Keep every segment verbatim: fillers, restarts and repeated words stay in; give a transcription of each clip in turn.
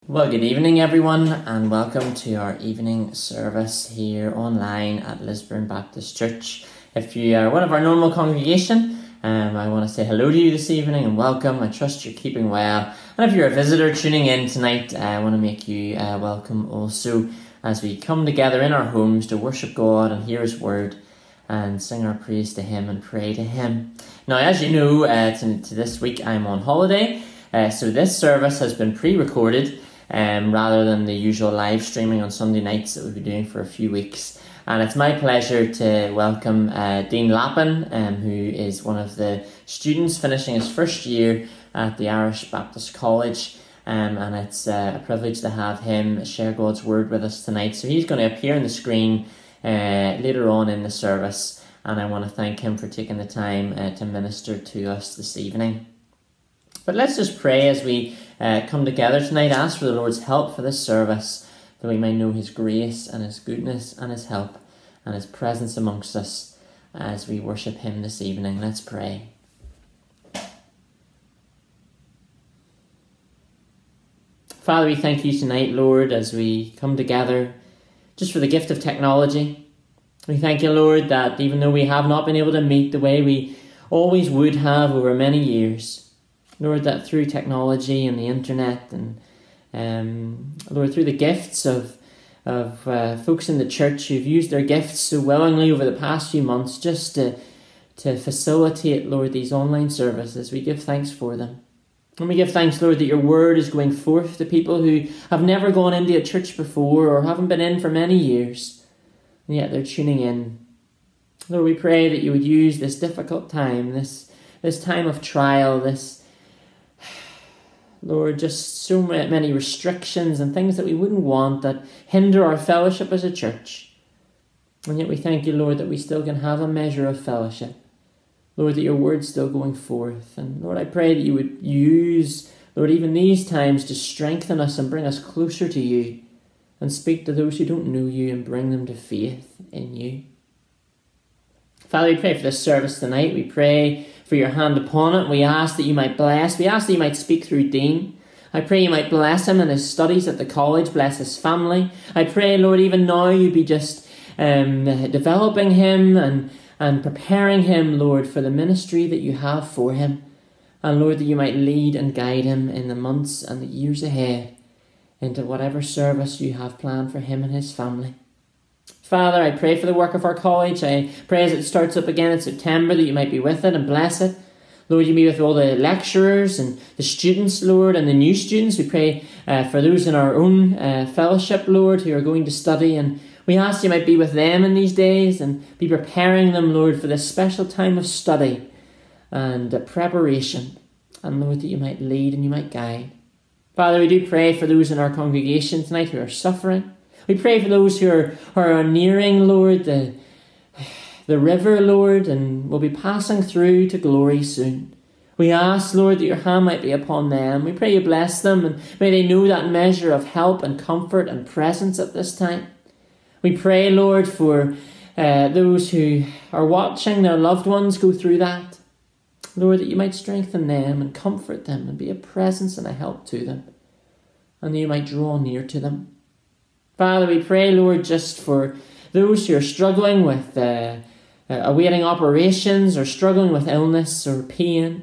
Well, good evening everyone, and welcome to our evening service here online at Lisburn Baptist Church. If you are one of our normal congregation, um, I want to say hello to you this evening and welcome. I trust you're keeping well. And if you're a visitor tuning in tonight, I want to make you uh, welcome also as we come together in our homes to worship God and hear His word and sing our praise to Him and pray to Him. Now, as you know, uh, to, to this week I'm on holiday, uh, so this service has been pre-recorded Um, rather than the usual live streaming on Sunday nights that we'll be doing for a few weeks. And it's my pleasure to welcome uh, Dean Lappin, um, who is one of the students finishing his first year at the Irish Baptist College. Um, and it's uh, a privilege to have him share God's word with us tonight. So he's going to appear on the screen uh, later on in the service. And I want to thank him for taking the time uh, to minister to us this evening. But let's just pray as we uh, come together tonight, ask for the Lord's help for this service, that we may know His grace and His goodness and His help and His presence amongst us as we worship Him this evening. Let's pray. Father, we thank You tonight, Lord, as we come together just for the gift of technology. We thank You, Lord, that even though we have not been able to meet the way we always would have over many years, Lord, that through technology and the internet and, um, Lord, through the gifts of of uh, folks in the church who've used their gifts so willingly over the past few months just to, to facilitate, Lord, these online services, we give thanks for them. And we give thanks, Lord, that Your word is going forth to people who have never gone into a church before or haven't been in for many years, and yet they're tuning in. Lord, we pray that You would use this difficult time, this, this time of trial, this Lord, just so many restrictions and things that we wouldn't want that hinder our fellowship as a church. And yet we thank You, Lord, that we still can have a measure of fellowship. Lord, that Your word's still going forth. And Lord, I pray that You would use, Lord, even these times to strengthen us and bring us closer to You and speak to those who don't know You and bring them to faith in You. Father, we pray for this service tonight. We pray for Your hand upon it. We ask that You might bless. We ask that You might speak through Dean. I pray You might bless him in his studies at the college. Bless his family. I pray, Lord, even now You be just um, developing him and, and preparing him, Lord, for the ministry that You have for him. And Lord, that You might lead and guide him in the months and the years ahead into whatever service You have planned for him and his family. Father, I pray for the work of our college. I pray as it starts up again in September that You might be with it and bless it. Lord, You be with all the lecturers and the students, Lord, and the new students. We pray uh, for those in our own uh, fellowship, Lord, who are going to study. And we ask You might be with them in these days and be preparing them, Lord, for this special time of study and uh, preparation. And Lord, that You might lead and You might guide. Father, we do pray for those in our congregation tonight who are suffering. We pray for those who are, who are nearing, Lord, the, the river, Lord, and will be passing through to glory soon. We ask, Lord, that Your hand might be upon them. We pray You bless them, and may they know that measure of help and comfort and presence at this time. We pray, Lord, for uh, those who are watching their loved ones go through that. Lord, that You might strengthen them and comfort them and be a presence and a help to them, and that You might draw near to them. Father, we pray, Lord, just for those who are struggling with uh, uh, awaiting operations or struggling with illness or pain,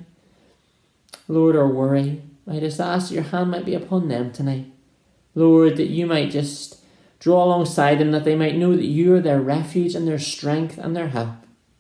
Lord, or worry. I just ask that Your hand might be upon them tonight. Lord, that You might just draw alongside them, that they might know that You are their refuge and their strength and their help.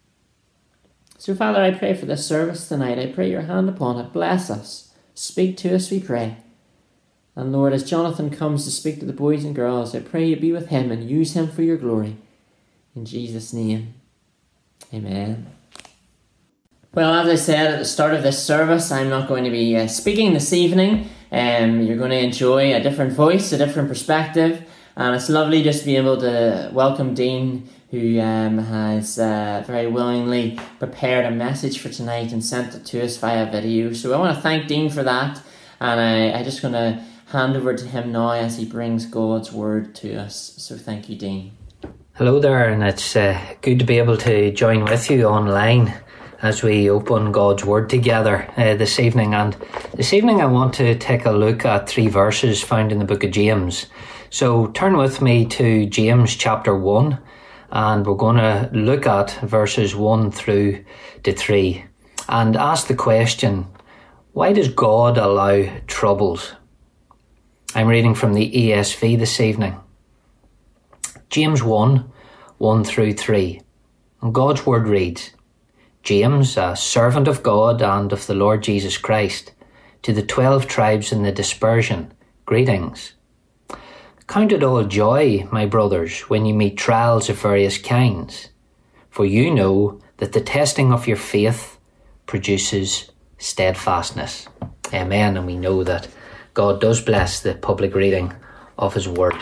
So, Father, I pray for this service tonight. I pray Your hand upon it. Bless us. Speak to us, we pray. And Lord, as Jonathan comes to speak to the boys and girls, I pray You be with him and use him for Your glory. In Jesus' name, amen. Well, as I said at the start of this service, I'm not going to be uh, speaking this evening. Um, you're going to enjoy a different voice, a different perspective. And it's lovely just to be able to welcome Dean, who um, has uh, very willingly prepared a message for tonight and sent it to us via video. So I want to thank Dean for that. And I, I just going to hand over to him now as he brings God's word to us. So thank you, Dean. Hello there, and it's uh, good to be able to join with you online as we open God's Word together uh, this evening. And this evening I want to take a look at three verses found in the book of James. So turn with me to James chapter one, and we're going to look at verses one through to three and ask the question, why does God allow troubles? I'm reading from the E S V this evening. James one, one through three. And God's Word reads, James, a servant of God and of the Lord Jesus Christ, to the twelve tribes in the dispersion, greetings. Count it all joy, my brothers, when you meet trials of various kinds, for you know that the testing of your faith produces steadfastness. Amen. And we know that God does bless the public reading of His Word.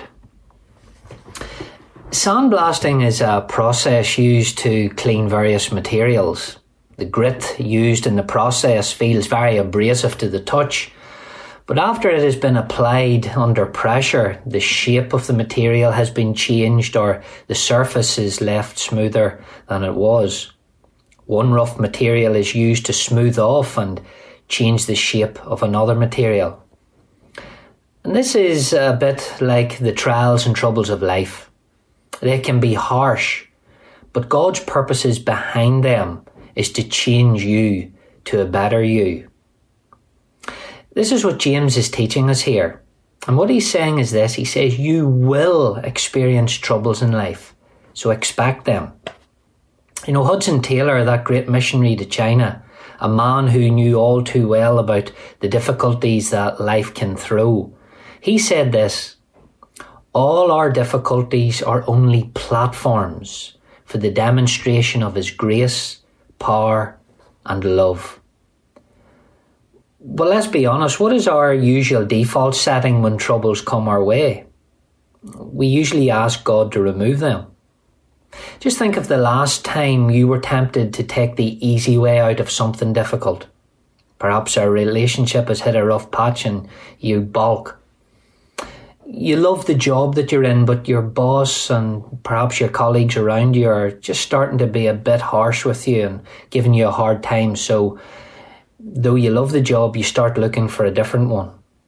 Sandblasting is a process used to clean various materials. The grit used in the process feels very abrasive to the touch, but after it has been applied under pressure, the shape of the material has been changed or the surface is left smoother than it was. One rough material is used to smooth off and change the shape of another material. And this is a bit like the trials and troubles of life. They can be harsh, but God's purposes behind them is to change you to a better you. This is what James is teaching us here. And what he's saying is this. He says you will experience troubles in life, so expect them. You know, Hudson Taylor, that great missionary to China, a man who knew all too well about the difficulties that life can throw, he said this, all our difficulties are only platforms for the demonstration of His grace, power and love. Well, let's be honest, what is our usual default setting when troubles come our way? We usually ask God to remove them. Just think of the last time you were tempted to take the easy way out of something difficult. Perhaps a relationship has hit a rough patch and you balk. You love the job that you're in, but your boss and perhaps your colleagues around you are just starting to be a bit harsh with you and giving you a hard time. So though you love the job, you start looking for a different one.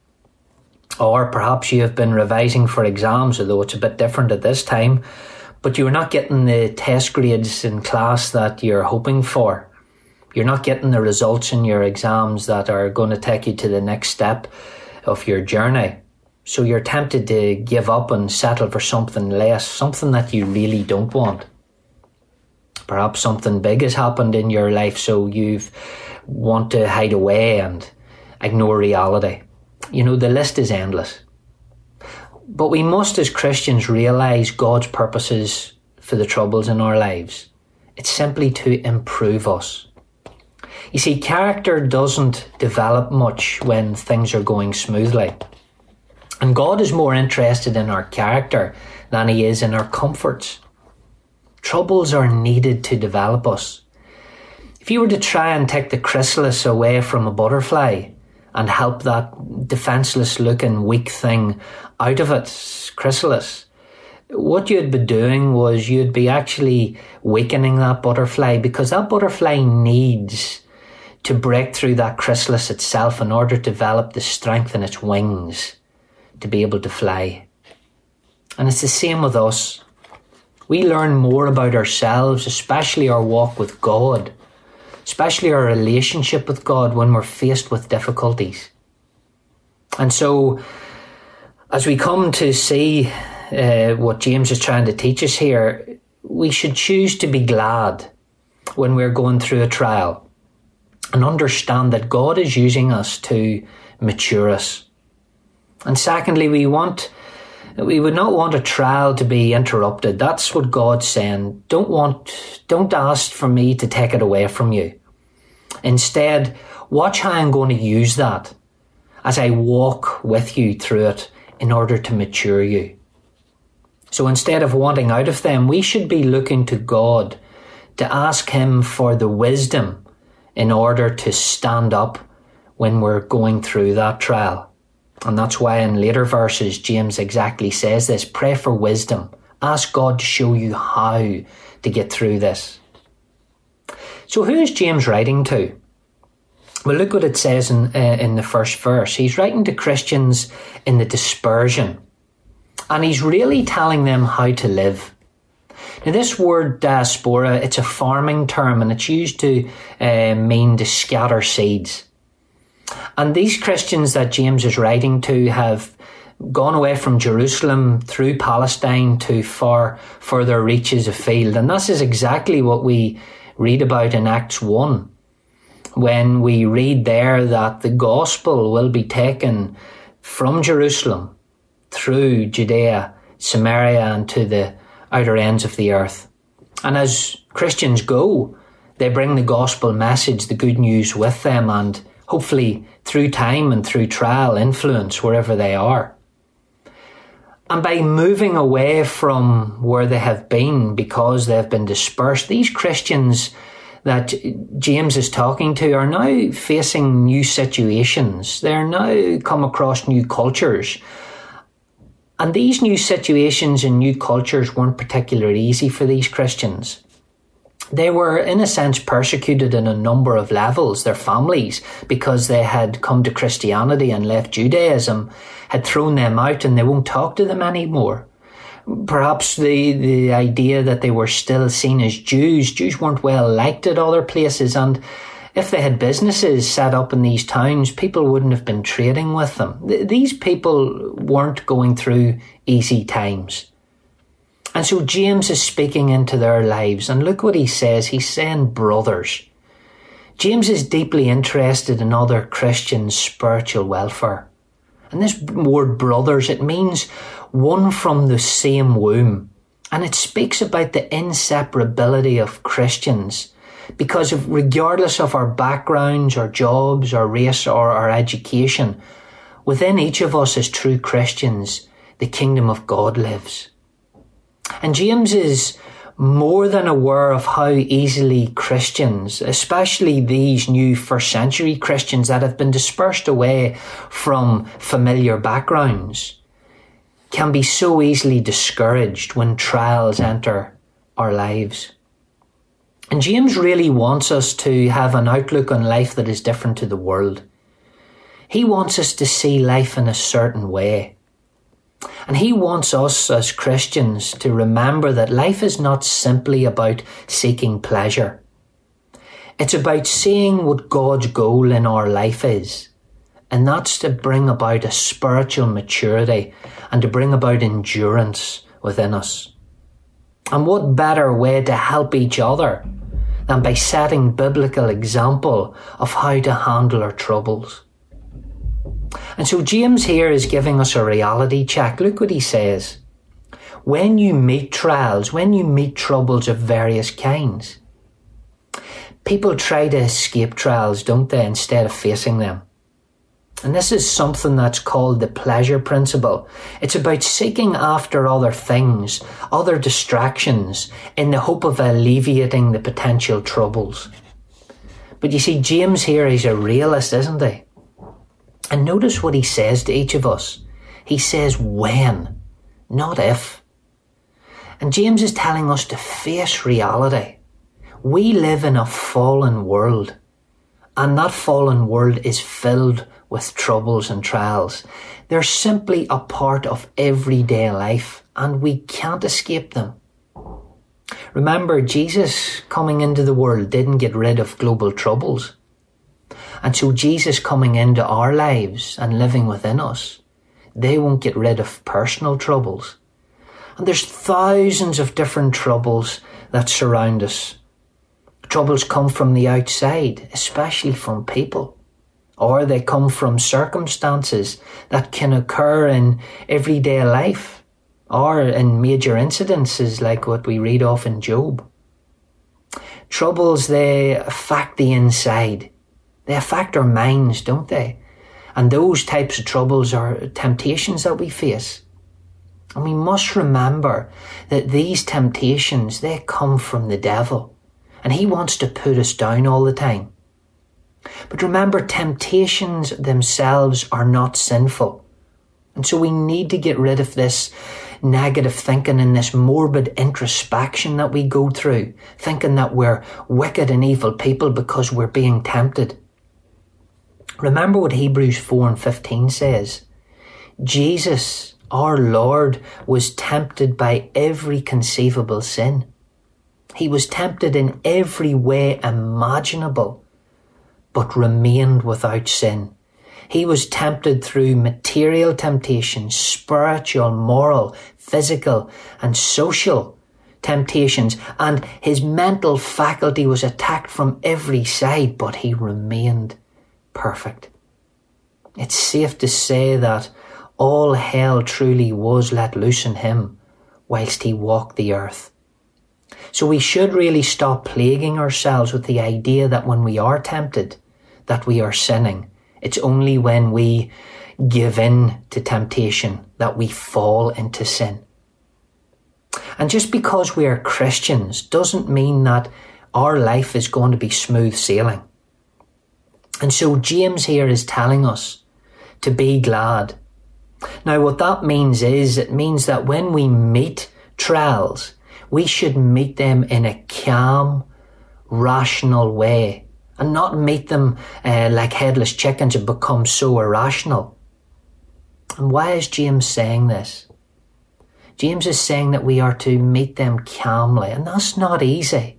Or perhaps you have been revising for exams, although it's a bit different at this time, but you're not getting the test grades in class that you're hoping for. You're not getting the results in your exams that are going to take you to the next step of your journey. So you're tempted to give up and settle for something less, something that you really don't want. Perhaps something big has happened in your life, so you want to hide away and ignore reality. You know, the list is endless. But we must, as Christians, realise God's purposes for the troubles in our lives. It's simply to improve us. You see, character doesn't develop much when things are going smoothly. And God is more interested in our character than He is in our comforts. Troubles are needed to develop us. If you were to try and take the chrysalis away from a butterfly and help that defenseless looking weak thing out of its chrysalis, what you'd be doing was you'd be actually weakening that butterfly, because that butterfly needs to break through that chrysalis itself in order to develop the strength in its wings to be able to fly. And it's the same with us. We learn more about ourselves, especially our walk with God, especially our relationship with God, when we're faced with difficulties. And so, as we come to see uh, what James is trying to teach us here, we should choose to be glad when we're going through a trial and understand that God is using us to mature us. And secondly, we want, we would not want a trial to be interrupted. That's what God's saying. Don't want, don't ask for me to take it away from you. Instead, watch how I'm going to use that as I walk with you through it in order to mature you. So instead of wanting out of them, we should be looking to God to ask Him for the wisdom in order to stand up when we're going through that trial. And that's why in later verses, James exactly says this. Pray for wisdom. Ask God to show you how to get through this. So who is James writing to? Well, look what it says in, uh, in the first verse. He's writing to Christians in the dispersion. And he's really telling them how to live. Now, this word diaspora, it's a farming term, and it's used to uh, mean to scatter seeds. And these Christians that James is writing to have gone away from Jerusalem through Palestine to far further reaches afield. And this is exactly what we read about in Acts one, when we read there that the gospel will be taken from Jerusalem through Judea, Samaria, and to the outer ends of the earth. And as Christians go, they bring the gospel message, the good news with them, and hopefully through time and through trial influence wherever they are. And by moving away from where they have been because they have been dispersed, these Christians that James is talking to are now facing new situations. They're now come across new cultures. And these new situations and new cultures weren't particularly easy for these Christians. They were, in a sense, persecuted in a number of levels. Their families, because they had come to Christianity and left Judaism, had thrown them out and they won't talk to them anymore. Perhaps the, the idea that they were still seen as Jews. Jews weren't well liked at other places, and if they had businesses set up in these towns, people wouldn't have been trading with them. Th- these people weren't going through easy times. And so James is speaking into their lives, and look what he says. He's saying brothers. James is deeply interested in other Christians' spiritual welfare. And this word brothers, it means one from the same womb. And it speaks about the inseparability of Christians, because of, regardless of our backgrounds, our jobs, our race, or our education, within each of us as true Christians, the kingdom of God lives. And James is more than aware of how easily Christians, especially these new first century Christians that have been dispersed away from familiar backgrounds, can be so easily discouraged when trials enter our lives. And James really wants us to have an outlook on life that is different to the world. He wants us to see life in a certain way. And he wants us as Christians to remember that life is not simply about seeking pleasure. It's about seeing what God's goal in our life is. And that's to bring about a spiritual maturity and to bring about endurance within us. And what better way to help each other than by setting biblical example of how to handle our troubles. And so James here is giving us a reality check. Look what he says. When you meet trials, when you meet troubles of various kinds, people try to escape trials, don't they, instead of facing them. And this is something that's called the pleasure principle. It's about seeking after other things, other distractions, in the hope of alleviating the potential troubles. But you see, James here is a realist, isn't he? And notice what he says to each of us. He says when, not if. And James is telling us to face reality. We live in a fallen world, and that fallen world is filled with troubles and trials. They're simply a part of everyday life, and we can't escape them. Remember, Jesus coming into the world didn't get rid of global troubles. And so Jesus coming into our lives and living within us, they won't get rid of personal troubles. And there's thousands of different troubles that surround us. Troubles come from the outside, especially from people. Or they come from circumstances that can occur in everyday life, or in major incidences like what we read of in Job. Troubles, they affect the inside. They affect our minds, don't they? And those types of troubles are temptations that we face. And we must remember that these temptations, they come from the devil. And he wants to put us down all the time. But remember, temptations themselves are not sinful. And so we need to get rid of this negative thinking and this morbid introspection that we go through, thinking that we're wicked and evil people because we're being tempted. Remember what Hebrews four and fifteen says. Jesus, our Lord, was tempted by every conceivable sin. He was tempted in every way imaginable, but remained without sin. He was tempted through material temptations, spiritual, moral, physical, and social temptations, and his mental faculty was attacked from every side, but he remained perfect. It's safe to say that all hell truly was let loose in him whilst he walked the earth. So we should really stop plaguing ourselves with the idea that when we are tempted, that we are sinning. It's only when we give in to temptation that we fall into sin. And just because we are Christians doesn't mean that our life is going to be smooth sailing. And so James here is telling us to be glad. Now what that means is, it means that when we meet trials, we should meet them in a calm, rational way, and not meet them uh, like headless chickens and become so irrational. And why is James saying this? James is saying that we are to meet them calmly, and that's not easy.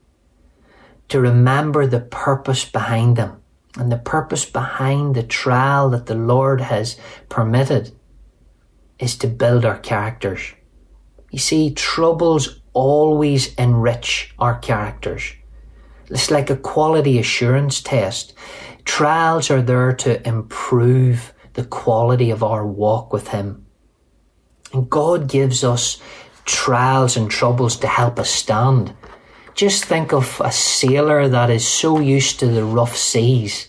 To remember the purpose behind them, and the purpose behind the trial that the Lord has permitted is to build our characters. You see, troubles always enrich our characters. It's like a quality assurance test. Trials are there to improve the quality of our walk with him. And God gives us trials and troubles to help us stand. Just think of a sailor that is so used to the rough seas.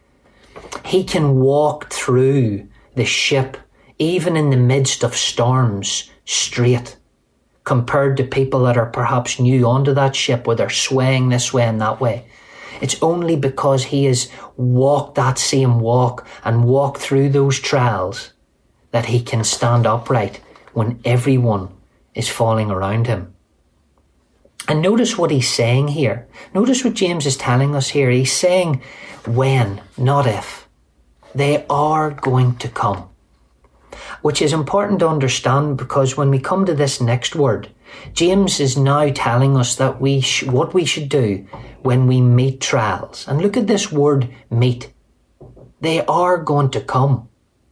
He can walk through the ship, even in the midst of storms, straight, compared to people that are perhaps new onto that ship where they're swaying this way and that way. It's only because he has walked that same walk and walked through those trials that he can stand upright when everyone is falling around him. And notice what he's saying here. Notice what James is telling us here. He's saying when, not if. They are going to come. Which is important to understand, because when we come to this next word, James is now telling us that we sh- what we should do when we meet trials. And look at this word, meet. They are going to come.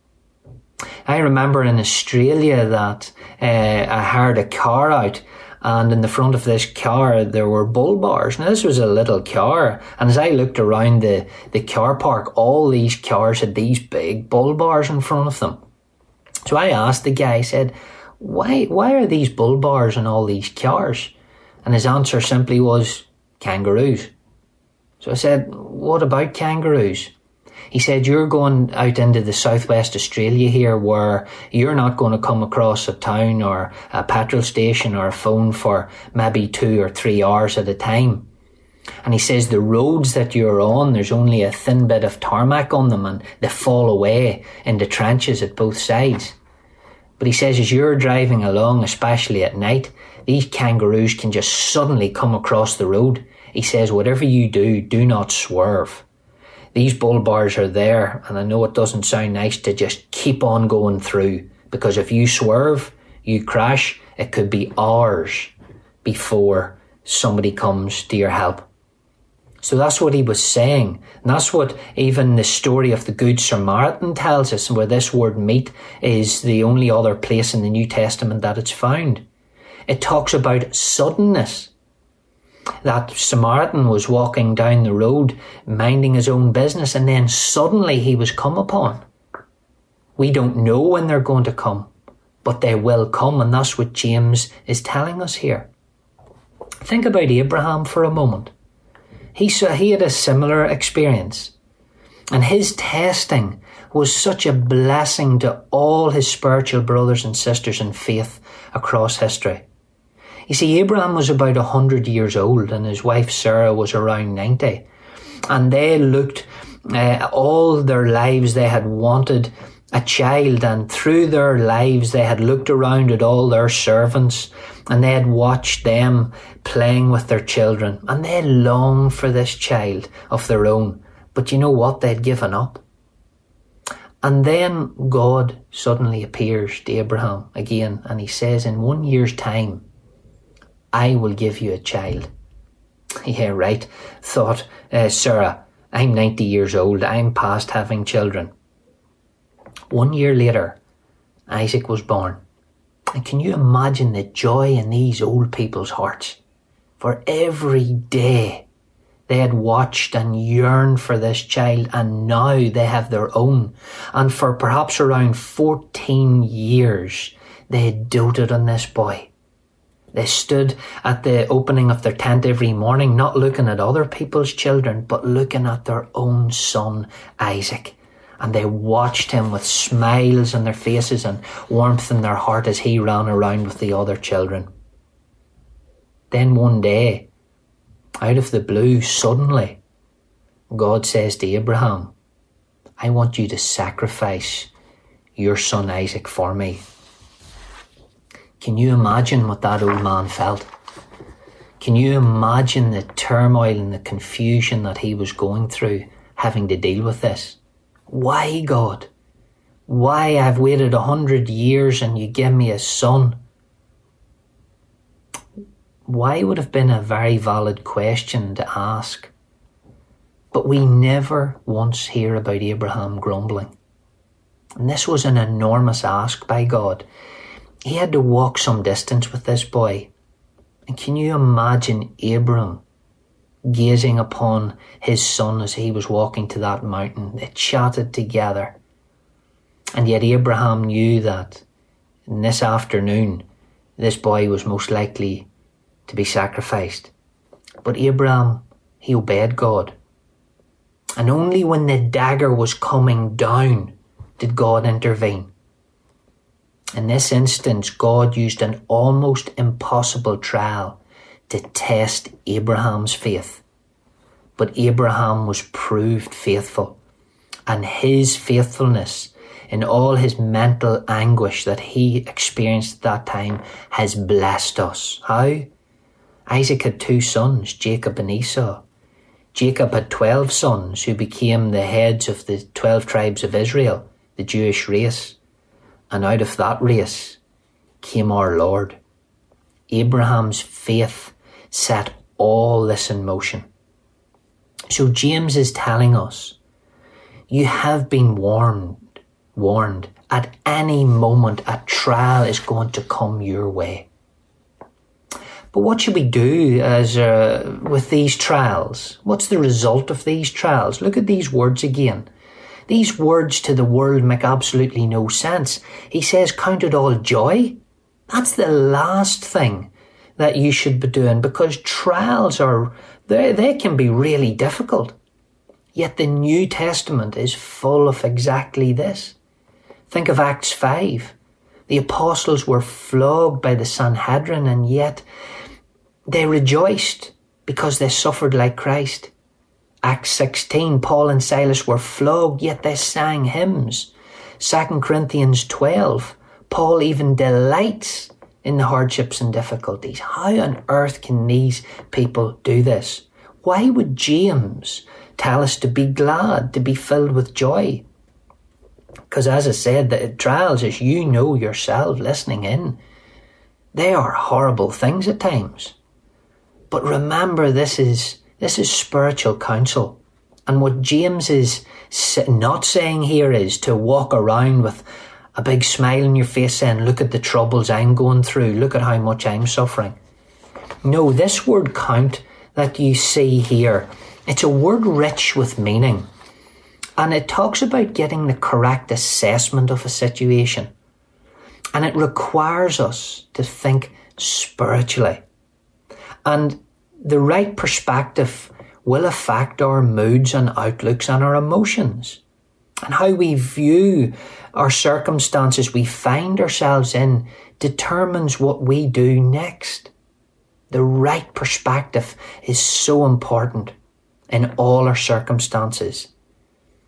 I remember in Australia that uh, I hired a car out, and in the front of this car there were bull bars. Now this was a little car, and as I looked around the, the car park, all these cars had these big bull bars in front of them. So I asked the guy, I said, why why are these bull bars in all these cars? And his answer simply was, kangaroos. So I said, what about kangaroos? He said, you're going out into the southwest Australia here, where you're not going to come across a town or a petrol station or a phone for maybe two or three hours at a time. And he says the roads that you're on, there's only a thin bit of tarmac on them, and they fall away into trenches at both sides. But he says as you're driving along, especially at night, these kangaroos can just suddenly come across the road. He says whatever you do, do not swerve. These bull bars are there, and I know it doesn't sound nice to just keep on going through, because if you swerve, you crash, it could be hours before somebody comes to your help. So that's what he was saying. And that's what even the story of the Good Samaritan tells us, where this word meet is the only other place in the New Testament that it's found. It talks about suddenness. That Samaritan was walking down the road, minding his own business, and then suddenly he was come upon. We don't know when they're going to come, but they will come, and that's what James is telling us here. Think about Abraham for a moment. He saw, he had a similar experience, and his testing was such a blessing to all his spiritual brothers and sisters in faith across history. You see, Abraham was about one hundred years old, and his wife Sarah was around ninety, and they looked, uh, all their lives they had wanted a child, and through their lives they had looked around at all their servants and they had watched them playing with their children, and they longed for this child of their own. But you know what? They'd given up. And then God suddenly appears to Abraham again, and he says, in one year's time, I will give you a child. Yeah, right, thought uh, Sarah. I'm ninety years old. I'm past having children. One year later, Isaac was born. And can you imagine the joy in these old people's hearts? For every day they had watched and yearned for this child, and now they have their own. And for perhaps around fourteen years, they had doted on this boy. They stood at the opening of their tent every morning, not looking at other people's children, but looking at their own son, Isaac. And they watched him with smiles on their faces and warmth in their heart as he ran around with the other children. Then one day, out of the blue, suddenly, God says to Abraham, I want you to sacrifice your son Isaac for me. Can you imagine what that old man felt? Can you imagine the turmoil and the confusion that he was going through, having to deal with this? Why, God? Why? I've waited a hundred years and you give me a son. Why would have been a very valid question to ask. But we never once hear about Abraham grumbling. And this was an enormous ask by God. He had to walk some distance with this boy. And can you imagine Abram gazing upon his son as he was walking to that mountain? They chatted together. And yet Abraham knew that in this afternoon, this boy was most likely to be sacrificed. But Abraham, he obeyed God. And only when the dagger was coming down did God intervene. In this instance, God used an almost impossible trial to test Abraham's faith. But Abraham was proved faithful, and his faithfulness in all his mental anguish that he experienced at that time has blessed us. How? Isaac had two sons, Jacob and Esau. Jacob had twelve sons who became the heads of the twelve tribes of Israel, the Jewish race. And out of that race came our Lord. Abraham's faith set all this in motion. So James is telling us, you have been warned, warned. At any moment a trial is going to come your way. But what should we do as uh, with these trials? What's the result of these trials? Look at these words again. These words to the world make absolutely no sense. He says, count it all joy. That's the last thing that you should be doing, because trials are, they, they can be really difficult. Yet the New Testament is full of exactly this. Think of Acts five. The apostles were flogged by the Sanhedrin, and yet they rejoiced because they suffered like Christ. Acts sixteen, Paul and Silas were flogged, yet they sang hymns. Second Corinthians twelve, Paul even delights in the hardships and difficulties. How on earth can these people do this? Why would James tell us to be glad, to be filled with joy? Because as I said, the trials, as you know yourself listening in, they are horrible things at times. But remember, this is This is spiritual counsel. And what James is not saying here is to walk around with a big smile on your face saying, look at the troubles I'm going through, look at how much I'm suffering. No, this word count that you see here, it's a word rich with meaning. And it talks about getting the correct assessment of a situation. And it requires us to think spiritually. And the right perspective will affect our moods and outlooks and our emotions. And how we view our circumstances we find ourselves in determines what we do next. The right perspective is so important in all our circumstances.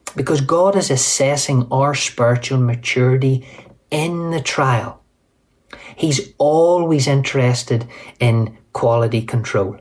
Because God is assessing our spiritual maturity in the trial. He's always interested in quality control.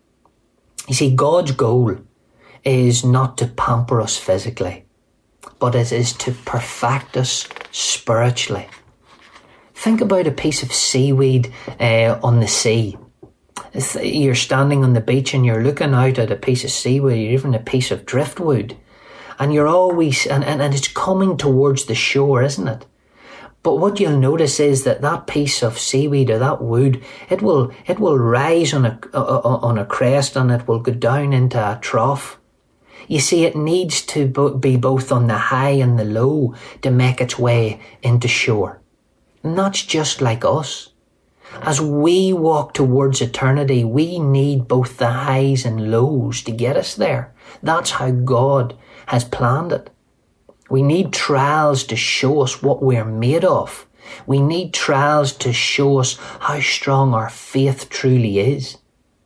You see, God's goal is not to pamper us physically, but it is to perfect us spiritually. Think about a piece of seaweed uh, on the sea. You're standing on the beach and you're looking out at a piece of seaweed, or even a piece of driftwood, and you're always, and, and, and it's coming towards the shore, isn't it? But what you'll notice is that that piece of seaweed or that wood, it will it will rise on a uh, on a crest and it will go down into a trough. You see, it needs to be both on the high and the low to make its way into shore. And that's just like us. As we walk towards eternity, we need both the highs and lows to get us there. That's how God has planned it. We need trials to show us what we're made of. We need trials to show us how strong our faith truly is.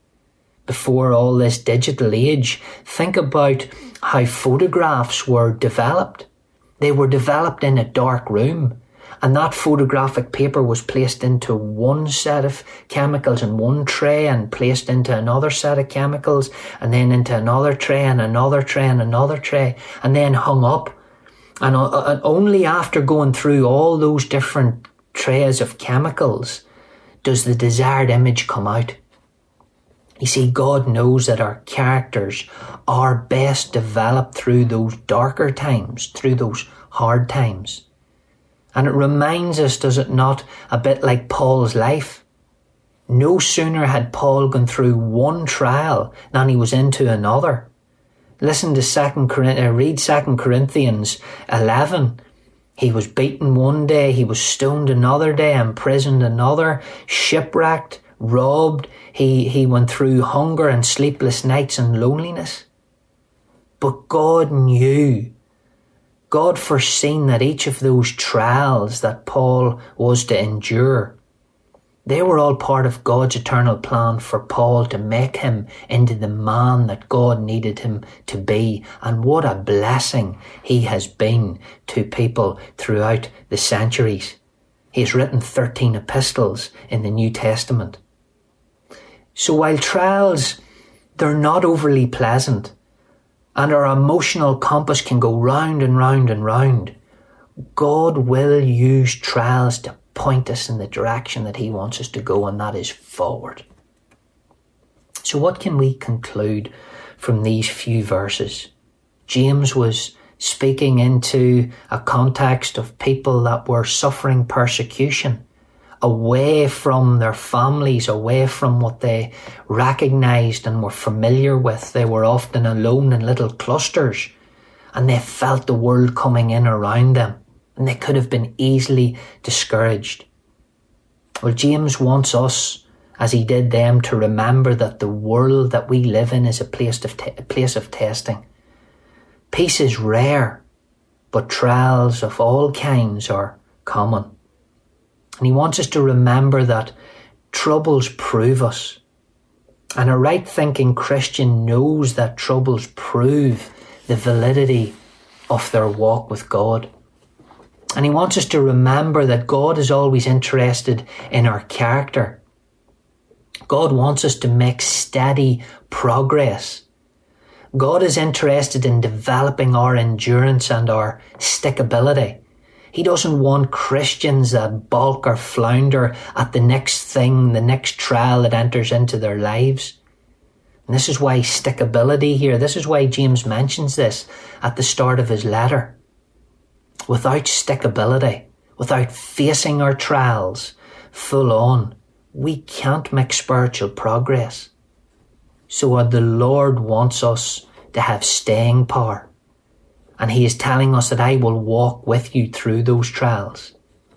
Before all this digital age, think about how photographs were developed. They were developed in a dark room, and that photographic paper was placed into one set of chemicals in one tray and placed into another set of chemicals, and then into another tray and another tray and another tray, and then hung up. And only after going through all those different trays of chemicals does the desired image come out. You see, God knows that our characters are best developed through those darker times, through those hard times. And it reminds us, does it not, a bit like Paul's life? No sooner had Paul gone through one trial than he was into another. Listen to second Corinthians, read Second Corinthians eleven. He was beaten one day, he was stoned another day, imprisoned another, shipwrecked, robbed. He, he went through hunger and sleepless nights and loneliness. But God knew, God foreseen that each of those trials that Paul was to endure, they were all part of God's eternal plan for Paul to make him into the man that God needed him to be. And what a blessing he has been to people throughout the centuries. He's written thirteen epistles in the New Testament. So while trials, they're not overly pleasant, and our emotional compass can go round and round and round, God will use trials to point us in the direction that he wants us to go, and that is forward. So what can we conclude from these few verses? James was speaking into a context of people that were suffering persecution, away from their families, away from what they recognised and were familiar with. They were often alone in little clusters, and they felt the world coming in around them, and they could have been easily discouraged. Well, James wants us, as he did them, to remember that the world that we live in is a place of, te- a place of testing. Peace is rare, but trials of all kinds are common. And he wants us to remember that troubles prove us. And a right-thinking Christian knows that troubles prove the validity of their walk with God. And he wants us to remember that God is always interested in our character. God wants us to make steady progress. God is interested in developing our endurance and our stickability. He doesn't want Christians that balk or flounder at the next thing, the next trial that enters into their lives. And this is why stickability here, this is why James mentions this at the start of his letter. Without stickability, without facing our trials full on, we can't make spiritual progress. So uh, the Lord wants us to have staying power. And he is telling us that I will walk with you through those trials.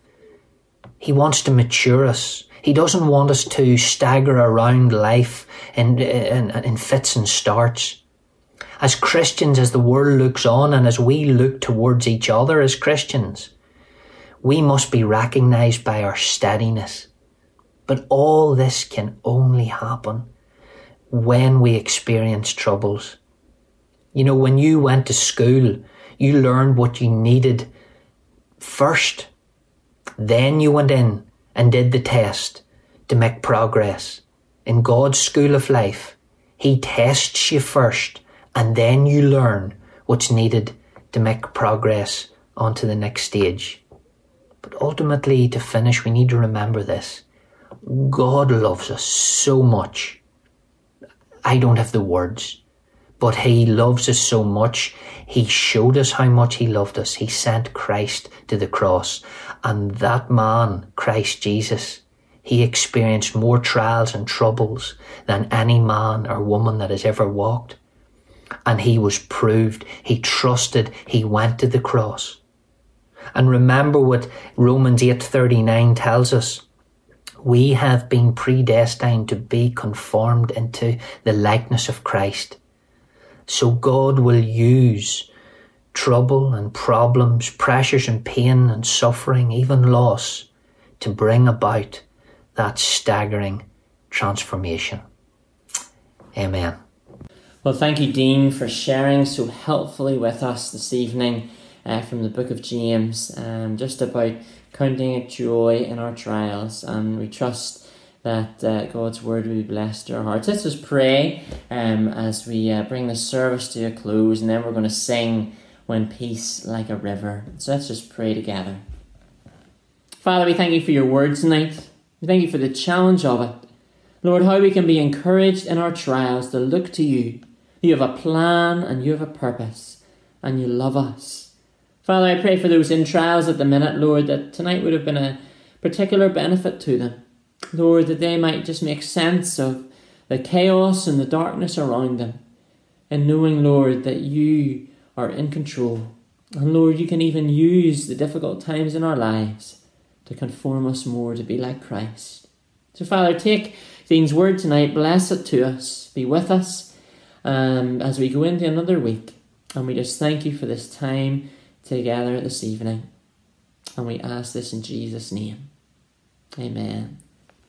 He wants to mature us. He doesn't want us to stagger around life in, in, in fits and starts. As Christians, as the world looks on and as we look towards each other as Christians, we must be recognised by our steadiness. But all this can only happen when we experience troubles. You know, when you went to school, You learned what you needed first. Then you went in and did the test to make progress. In God's school of life, He tests you first, and then you learn what's needed to make progress onto the next stage. But ultimately, to finish, we need to remember this. God loves us so much. I don't have the words, but He loves us so much. He showed us how much He loved us. He sent Christ to the cross. And that man, Christ Jesus, He experienced more trials and troubles than any man or woman that has ever walked. And He was proved. He trusted. He went to the cross. And remember what Romans eight thirty-nine tells us. We have been predestined to be conformed into the likeness of Christ. So God will use trouble and problems, pressures and pain and suffering, even loss, to bring about that staggering transformation. Amen. Well, thank you, Dean, for sharing so helpfully with us this evening uh, from the book of James, um, just about counting it joy in our trials. And we trust that uh, God's word will be blessed to our hearts. Let's just pray um, as we uh, bring the service to a close, and then we're going to sing When Peace Like a River. So let's just pray together. Father, we thank you for your word tonight. We thank you for the challenge of it. Lord, how we can be encouraged in our trials to look to you. You have a plan and you have a purpose, and you love us. Father, I pray for those in trials at the minute, Lord, that tonight would have been a particular benefit to them. Lord, that they might just make sense of the chaos and the darkness around them, and knowing, Lord, that you are in control. And Lord, you can even use the difficult times in our lives to conform us more to be like Christ. So Father, take Dean's word tonight, bless it to us, be with us um, as we go into another week. And we just thank you for this time together this evening. And we ask this in Jesus' name. Amen.